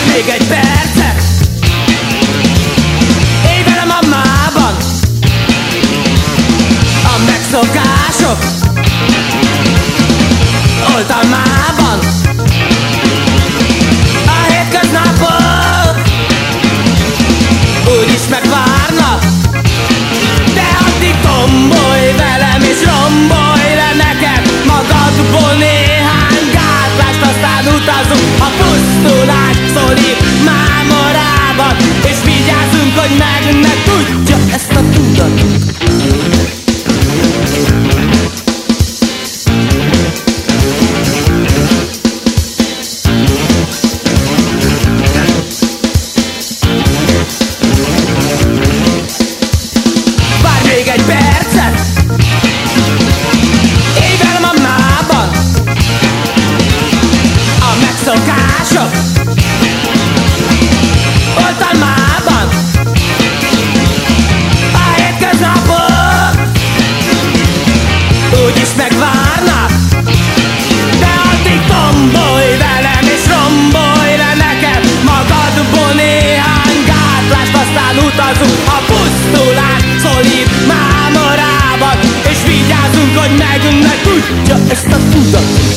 még egy percet. Élj velem a mában, a megszokások oltalmában. A hétköznapok úgyis megvárnak, de addig tombolj velem és rombolj le nekem magadból néhány gátlást, aztán utazunk a pusztulás szorít mámorában, és vigyázzunk, hogy meg ne tudja ezt a tudatot. Egy percet, élj velem a mában, a megszokások oltalmában. A hétköznapok úgyis megvárnak, de addig tombolj velem és rombolj le nekem magadból néhány gátlást, aztán utazunk a pusztulás szolid mámorában, és vigyázzunk, hogy meg ne tudja ezt a tudatot.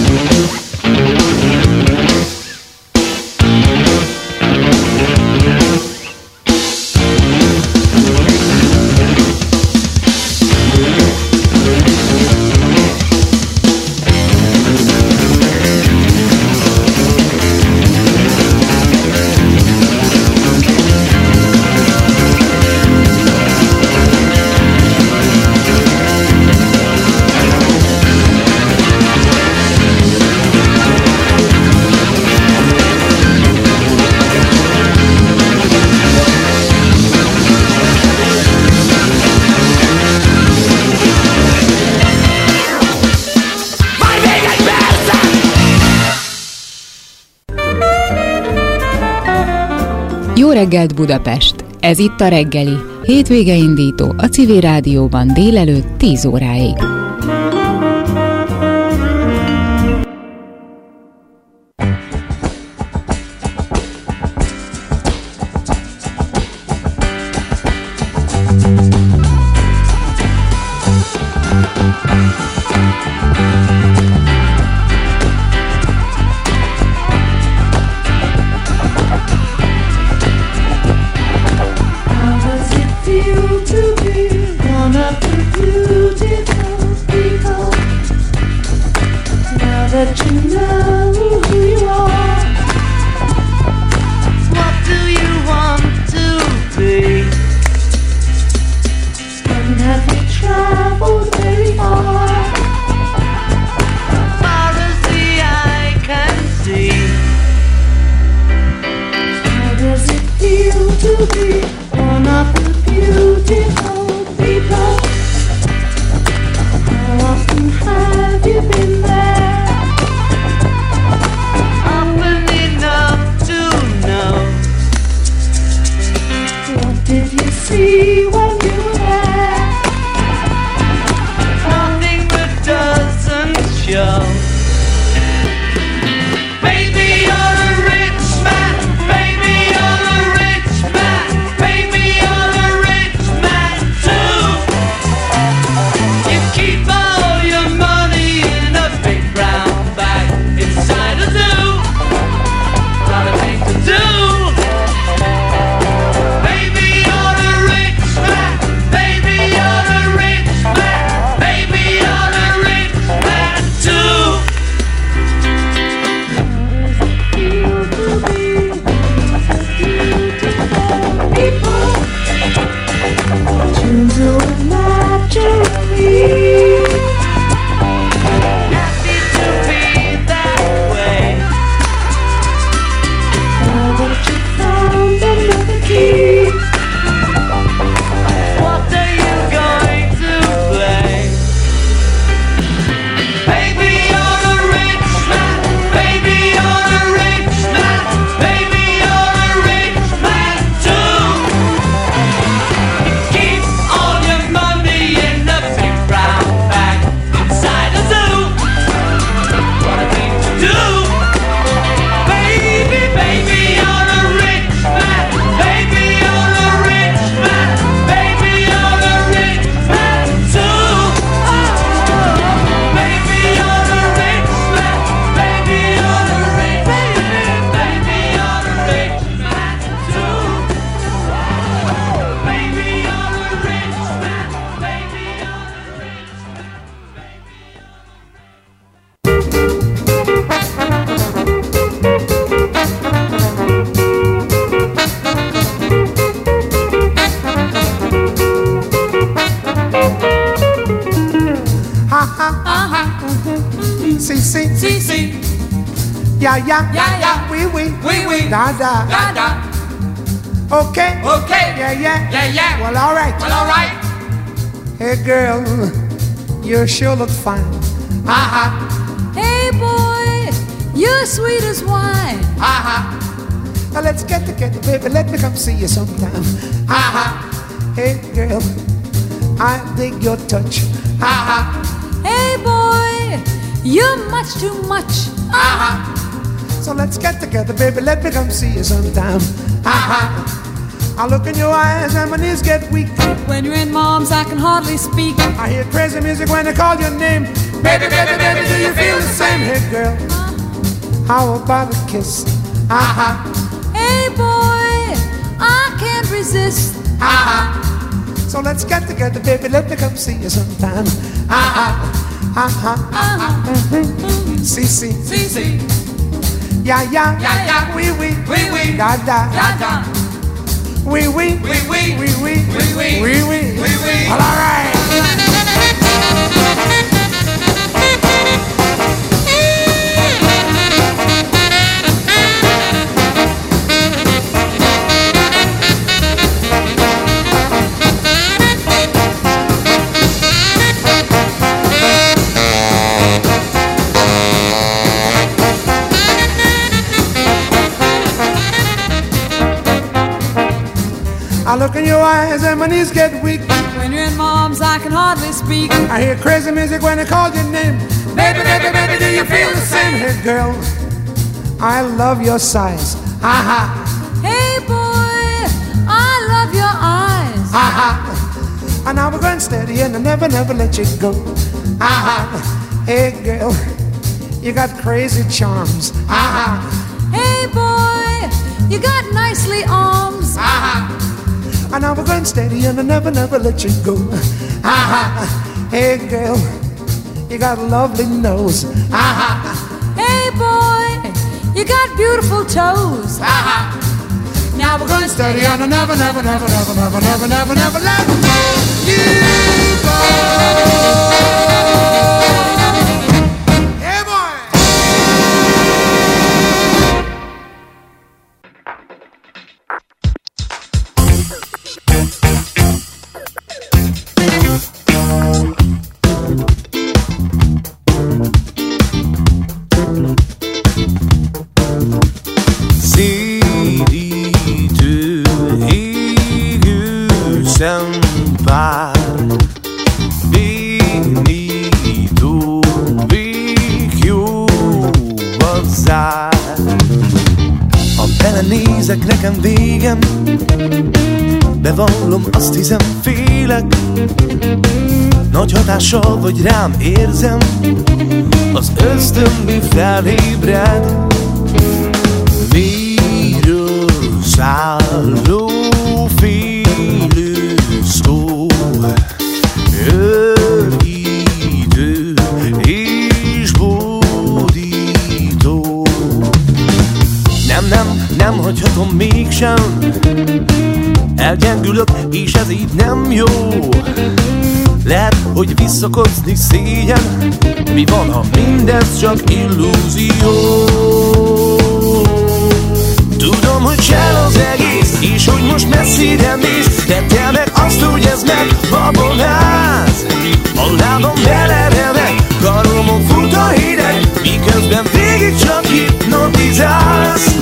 Jó reggelt Budapest! Ez itt a reggeli, hétvége indító a Civil Rádióban délelőtt 10 óráig. Yeah, yeah, yeah, yeah. Oui, da, da. Okay, yeah. Well, all right. Hey, girl, you sure look fine. Hey, boy, you're sweet as wine. Now let's get together, baby. Let me come see you sometime. Hey, girl, I dig your touch. Hey, boy, you're much too much. So let's get together, baby. Let me come see you sometime. I look in your eyes and my knees get weak. When you're in mom's, I can hardly speak. I hear crazy music when they call your name. Baby, do you feel the same? Hey, girl, how about a kiss? Hey, boy, I can't resist. So let's get together, baby. Let me come see you sometime. See. Yeah. Oui, da. Oui. All right. I look in your eyes and my knees get weak. When you're in mom's, I can hardly speak. I hear crazy music when they call your name. Baby, do you feel the same? Hey, girl, I love your size. Hey, boy, I love your eyes. And now we're going steady and I never let you go. Hey, girl, you got crazy charms. Hey, boy, you got nicely arms. And now we're going steady and I never let you go. Hey, girl, you got a lovely nose. Hey, boy, you got beautiful toes. Now we're going steady and I never let you go. Hey, boy. Belenézek, nekem végem, bevallom, azt hiszem, félek. Nagy hatással vagy rám, érzem, az ösztönből felébred. Miről szálló félő szó, örítő és bódító. Nem hagyhatom mégsem, elgyengülök, és ez így nem jó. Lehet, hogy visszakozni szégyen, mi van, ha mindez csak illúzió. Tudom, hogy csel az egész, és hogy most messzire mész, de te meg azt, hogy ez megbabonáz. A lábam beleremeg, karomon fut a hideg, miközben végig csak hipnotizálsz.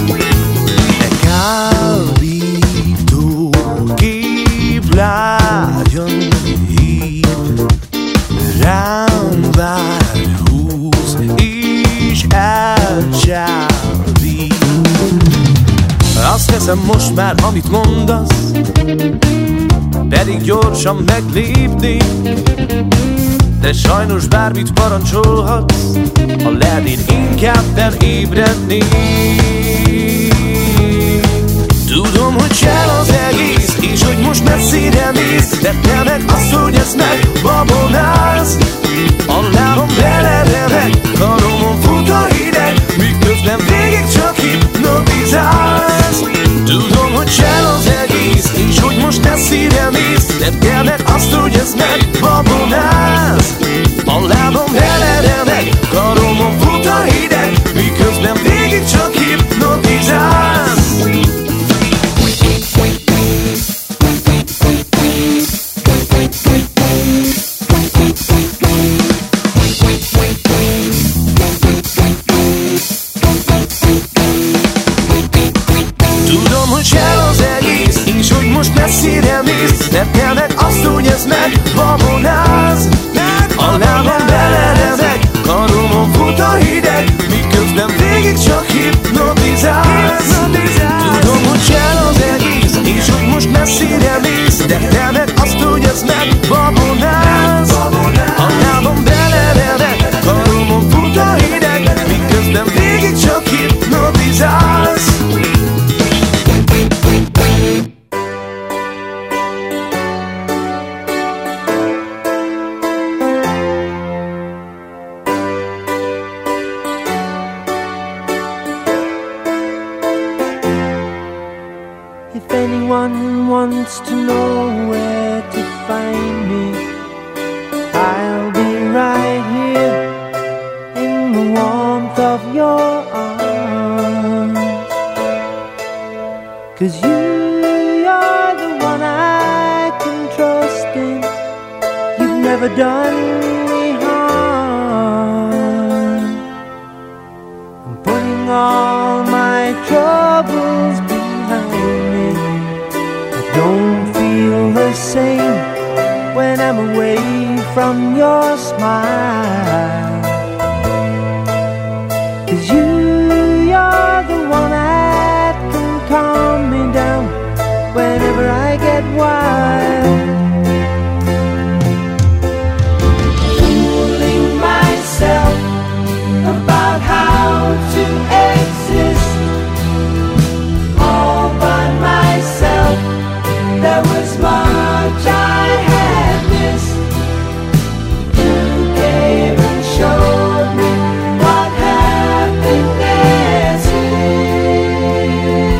Kábító kép lágyan hív, rám vár, húz és elcsábít. Azt teszem most már, amit mondasz, pedig gyorsan meglépni. De sajnos bármit parancsolhatsz, ha lehet én inkább felébredni. Tudom, hogy csel az egész, és hogy most messzire mész, de te meg azt, hogy ezt megbabonálsz. A lábam beleremeg, karomon fut a hideg, miközben végig csak hipnotizálsz. Tudom, hogy csel az egész, és hogy most messzire mész, de te meg azt, hogy ezt hogy kell az egész, és hogy most messzire mész, de te meg azt úgy ez meg, babonálsz. A lábam beleremeg, karomon fut a hideg, miközben végig csak hipnotizálsz. Tudom, hogy kell az egész, és hogy most messzire mész, de te meg azt úgy ez meg, babonálsz. A lábam beleremeg, karomon fut a hideg, miközben végig csak hipnotizálsz. If anyone wants to know where to find me, I'll be right here in the warmth of your arms. 'Cause you're the one I can trust in. You've never done me harm. I'm putting all my troubles behind me. I don't feel the same when I'm away from your smile. 'Cause you're the one that can calm me down whenever I get wild. Fooling myself about how to exist all by myself. There was much I had missed. You came and showed me what happiness is.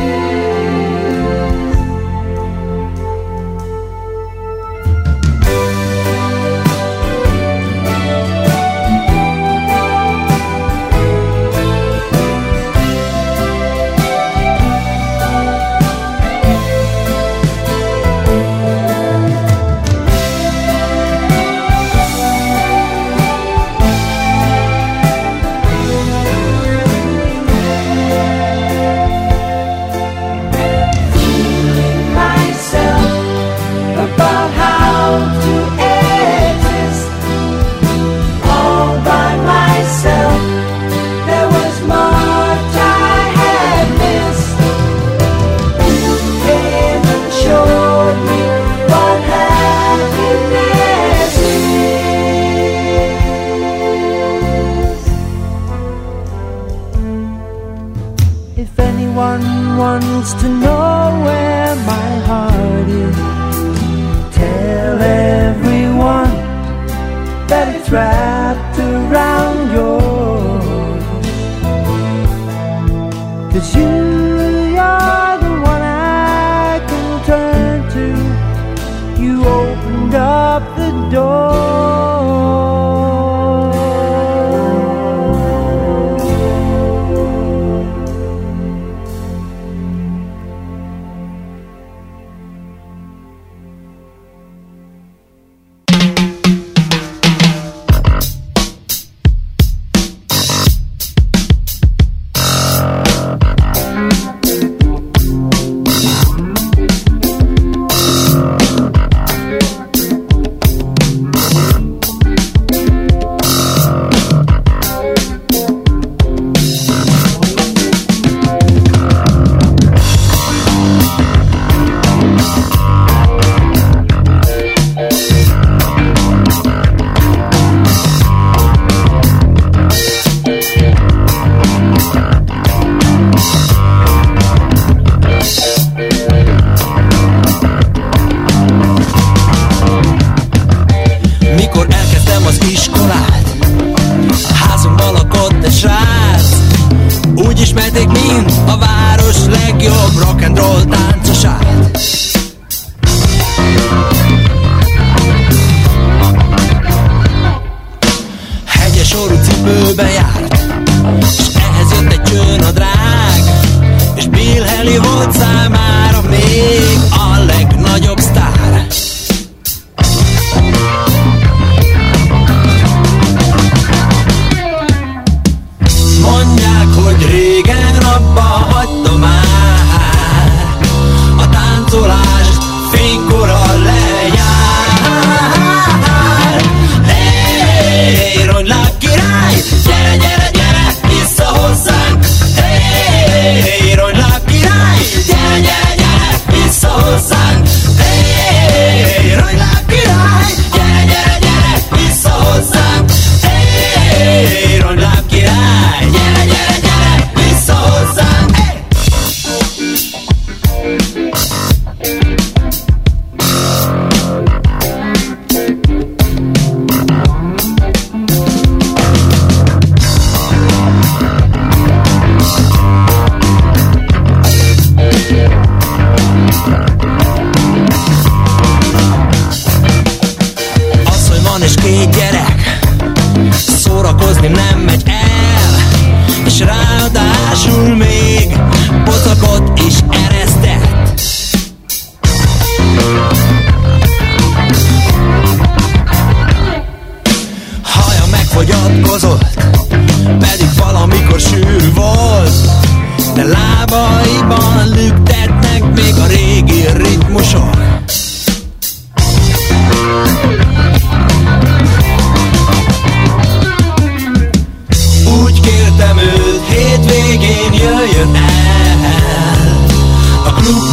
If anyone wants to know where my heart is, tell everyone that it's wrapped around yours. 'Cause you're the one I can turn to. You opened up the door.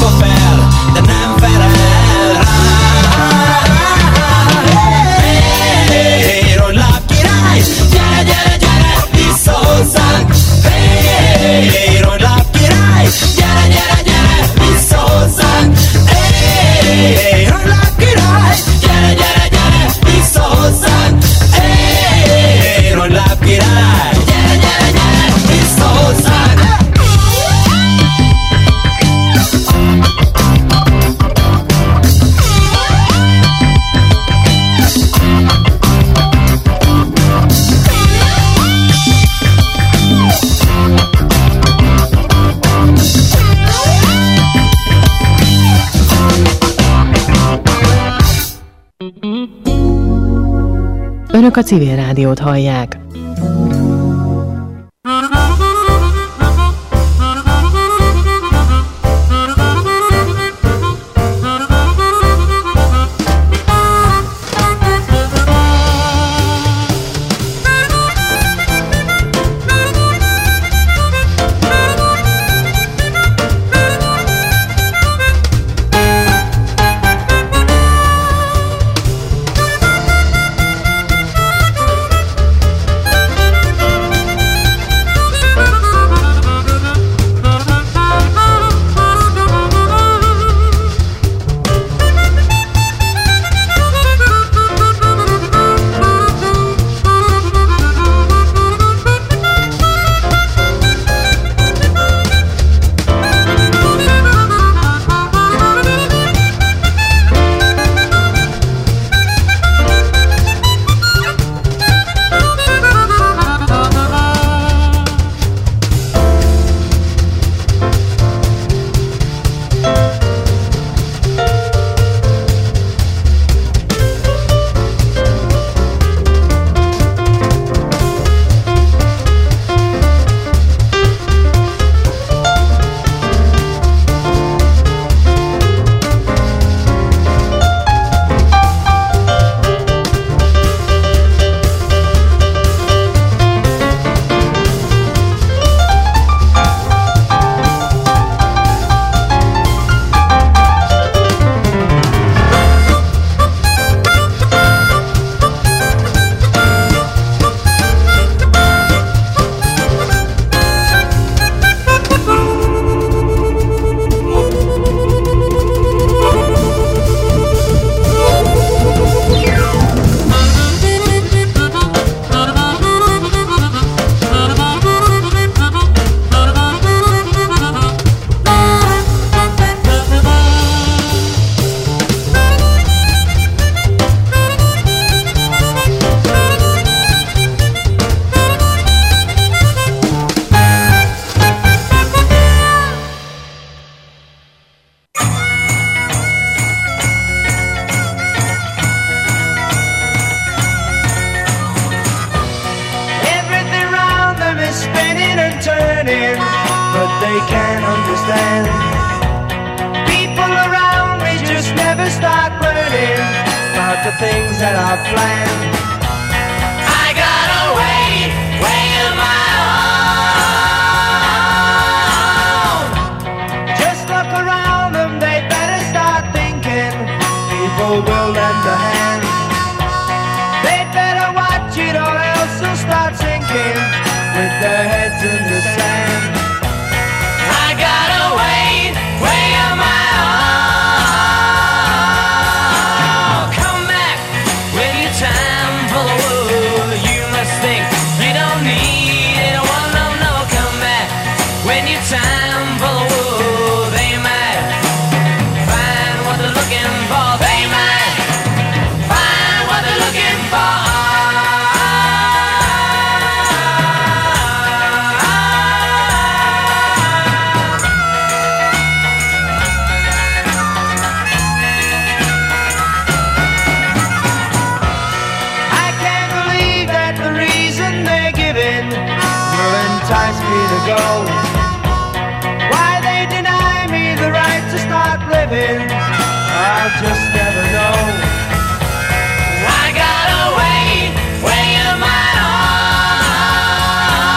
fel, de nem felel rá. Hey, Ronláb király, gyere, gyere, gyere, vissza hozzánk. Hey, Ronláb király, gyere, gyere, gyere, vissza hozzánk. Hey, Ronláb király, gyere, gyere, gyere, vissza hozzánk. Hey, Ronláb király, gyere, gyere, gyere, vissza hozzánk. Önök a Civil Rádiót hallják.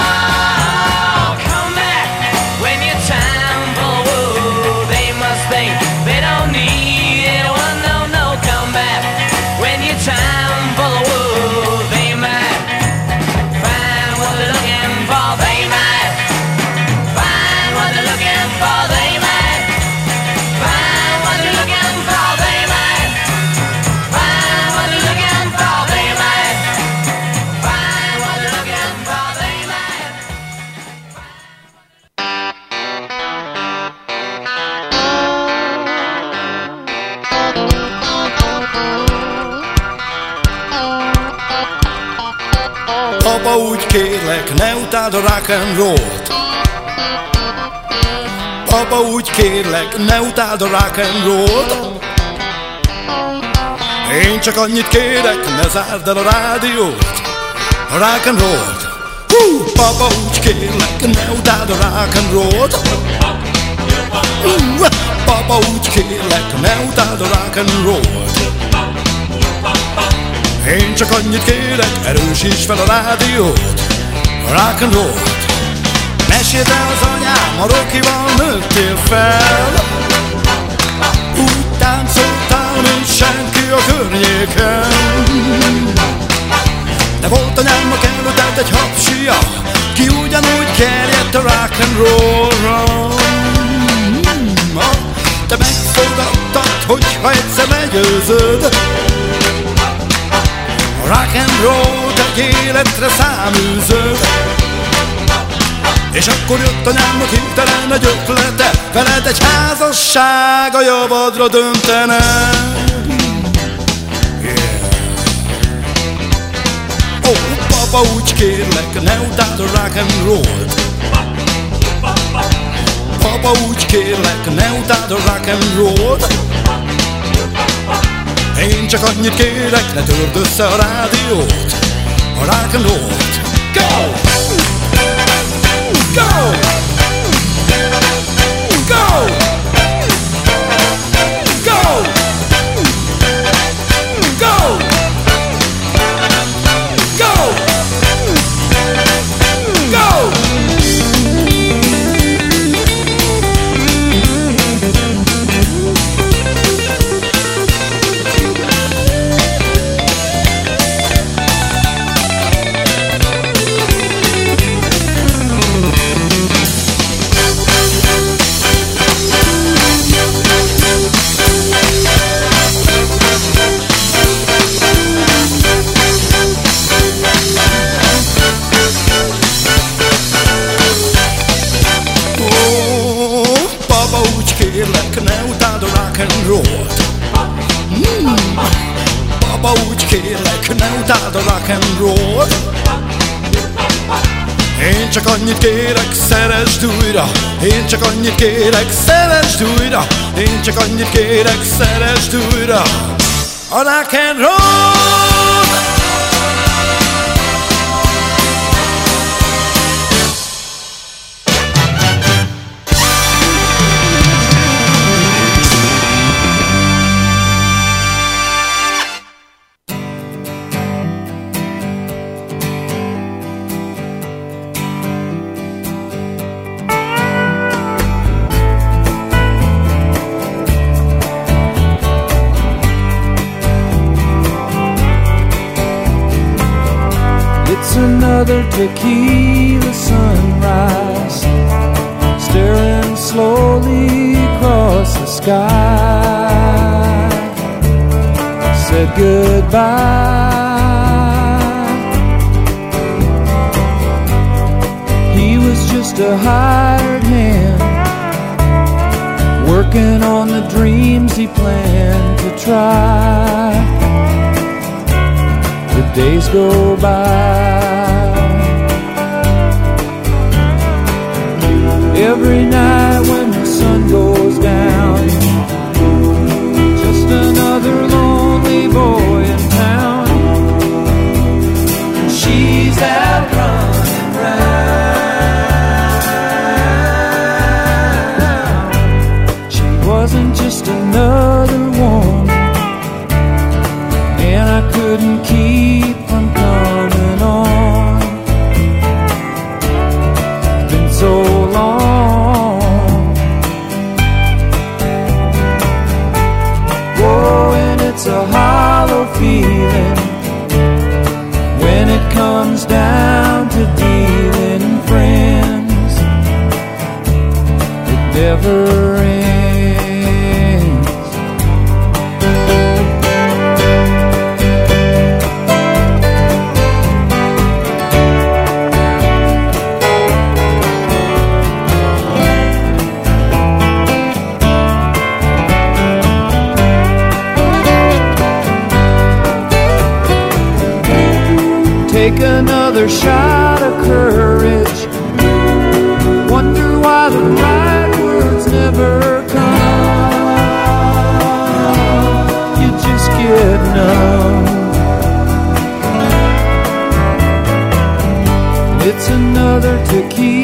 They Papa, úgy kérlek, ne utáld a rock and roll-t. Papa, úgy kérlek, ne utáld a rock and roll-t. Én csak annyit kérek, ne zárd el a rádiót, a rock and roll-t. Papa, úgy kérlek, ne utáld a rock and roll-t. Papa, úgy kérlek, ne utáld a rock and roll-t. Én csak annyit kérek, erősíts fel a rádiót, a rock and roll-t. Meséld el az anyám, a Rockival nőttél fel. Úgy táncoltál, mint senki a környéken. De volt anyámnak előtt egy hapsia, ki ugyanúgy kerjedt a rock and roll-ra. Te megfogadtad, hogyha egyszer legyőzöd a rock and roll-t, egy életre száműzöd. És akkor jött anyámnak hirtelen egy ötlete, veled egy házasság a javadra döntene. Oh, papa, úgy kérlek, ne utáld a rock and roll-t. Papa, úgy kérlek, ne utáld a rock and roll-t. Én csak annyit kérek, ne törd össze a rádiót, a rock and roll-t. Go! Go! Go! Go! Go! Go! Go! Papa, úgy kérlek, ne utáld a rock and roll. Én csak annyit kérek, szeresd újra. Én csak annyit kérek, szeresd újra. Én csak annyit kérek, szeresd újra a rock and roll. Another tequila sunrise, staring slowly across the sky. Said goodbye. He was just a hired hand, working on the dreams he planned to try. The days go by. Every night when the sun goes down, just another lonely boy in town. She's out running round. She wasn't just another one, and I couldn't keep from coming on. It's been so long. It's a hollow feeling when it comes down to dealing friends. It never ends. take another shot of courage. Wonder why the right words never come. You just get numb. It's another tequila